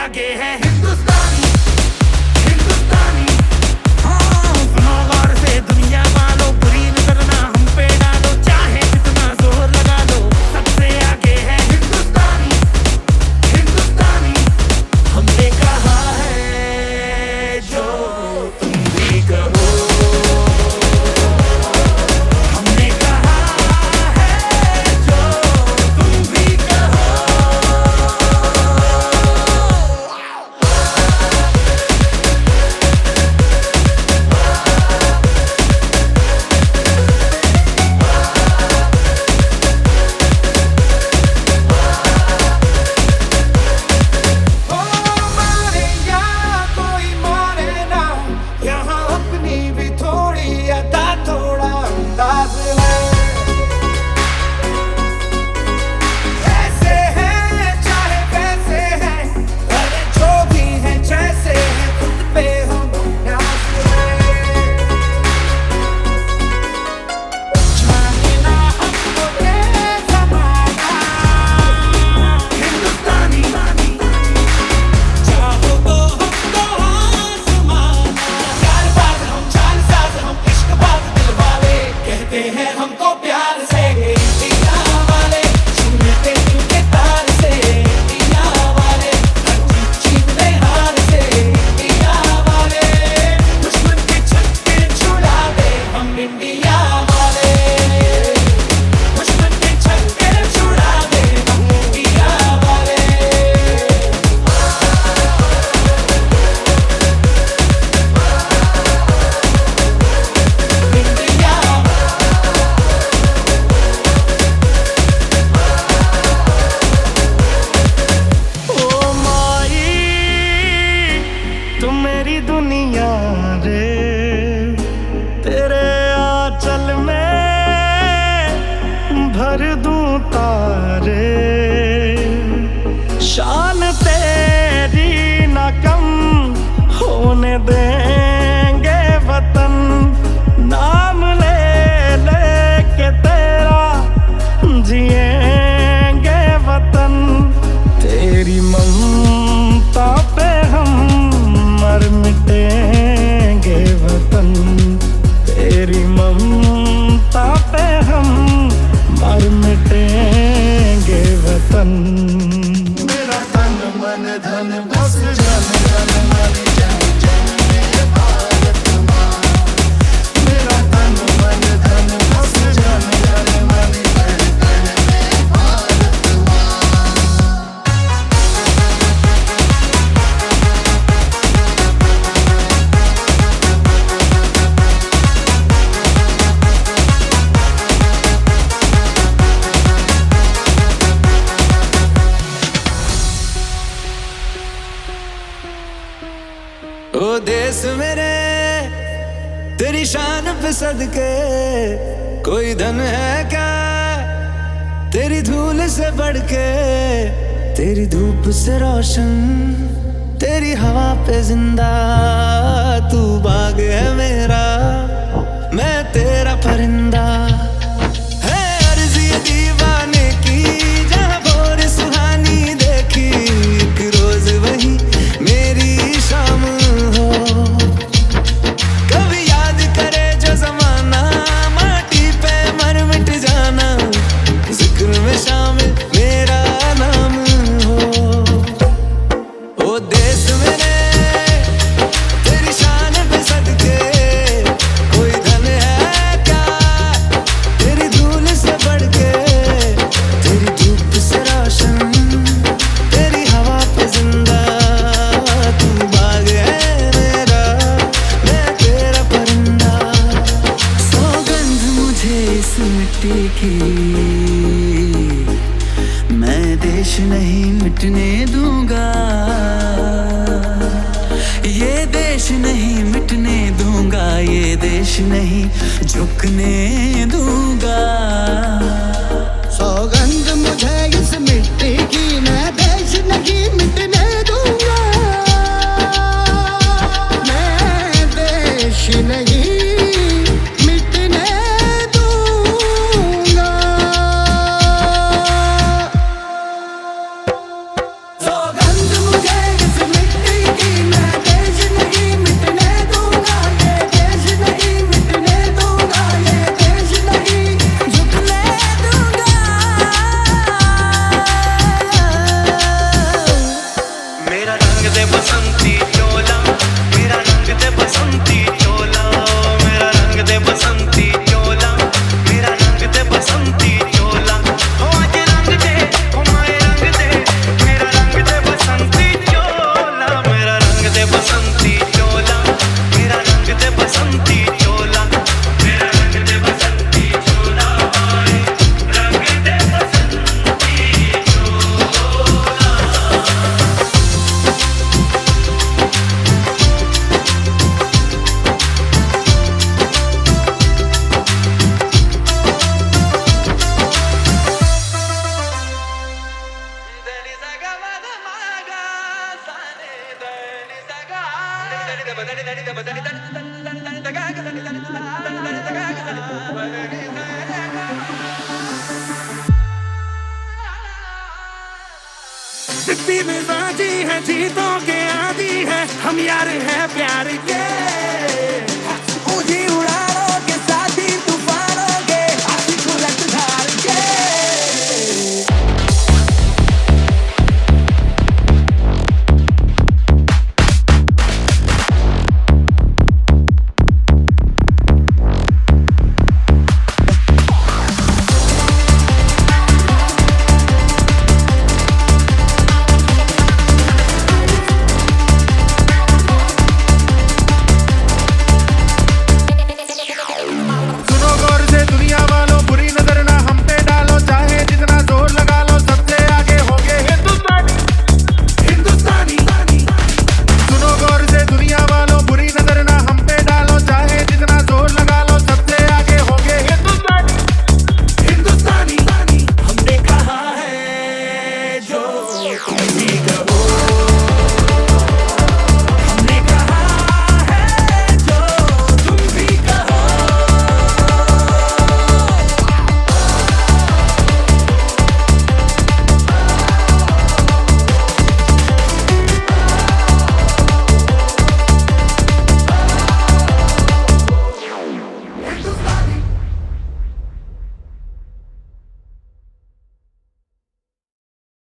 आगे है हिंदुस्तानी, हिंदुस्तानी। हाँ सुनो गौर से दुनिया वालों, बुरी नजर ना हम पे डालो, चाहे जितना जोर लगा लो, सबसे आगे है हिंदुस्तानी, हिंदुस्तानी। हमने कहा है जो तुम भी कहो, हमने कहा है जो तुम भी कहो। मारे या कोई मारे ना, यहाँ अपनी भी थोड़ी अदा, थोड़ा अंदाज है। ऐसे हैं चाहे वैसे हैं, अरे जो भी हैं जैसे हैं, खुद पे हम नाज है। जाने ना हमको ये ज़माना, हिंदुस्तानी। चाहो तो हमको आसमाना, प्यारबाज हम, जालसाज हम, इश्कबाज दिल वाले, कहते हैं हमको प्यार से इंडिया वाले, छूते दिल के तार से इंडिया वाले, हर चीज में हार से इंडिया वाले, दुश्मन के छक्के छुड़ा दे हम इंडिया वाले, दुश्मन के छक्के छुड़ा दे हम इंडिया वाले। ओ माई तू मेरी दुनिया रे, तेरे आंचल में भर दूं तारे, शान तेरी ना कम होने देंगे वतन, नाम ले लेके तेरा जिएंगे वतन, तेरी ममता पे हम मर मिटेंगे वतन, तेरी ममता पे हम मर मिटेंगे वतन। मेरा तन मन धन बस जन जन मन जन जन मेरे भारत माँ, मेरा तन मन धन बस जन जन मन जन जन मेरे भारत माँ। ओ देश मेरे तेरी शान पे सदके, कोई धन है क्या तेरी धूल से बढ़ के, तेरी धूप से रोशन, तेरी हवा पे जिंदा, तू बाग है मेरा, मैं तेरा परिंदा। है अर्ज़ ये दीवाने की, जहाँ भोर सुहानी देखी, एक रोज वही मेरी शाम हो, कभी याद करे जो ज़माना, माटी पे मर मिट जाना, जिक्र में शामिल मेरा नाम हो। ओ देश मेरे तेरी शान पे सदके, कोई धन है क्या तेरी धूल से बढ़ के, तेरी धूप से रोशन, तेरी हवा पे जिंदा, तू बाग है मेरा, मैं तेरा परिंदा। सौगंध मुझे इस मिट्टी की, मैं देश नहीं मिटने दूंगा, ये देश नहीं मिटने दूंगा, ये देश नहीं झुकने दूंगा। सौगंध मुझे इस मिट्टी की, मैं देश नहीं मिटने दूंगा, मैं देश नहीं मिटने दूंगा। सौगंध मुझे इस मेरा रंग दे बसंती चोला, मेरा रंग दे बसंती चोला, मेरा रंग दे बसंती चोला, मेरा रंग दे बसंती चोला। हो आज रंग दे, हो माए रंग दे, मेरा रंग दे बसंती चोला, मेरा रंग दे बसंती चोला, मेरा रंग दे बसंती चोला, मेरा रंग दे बसंती चोला, माए रंग दे बसंती चोला। जिद्दी मिजाजी है, जीतों के आदी है, हम यार हैं प्यार के।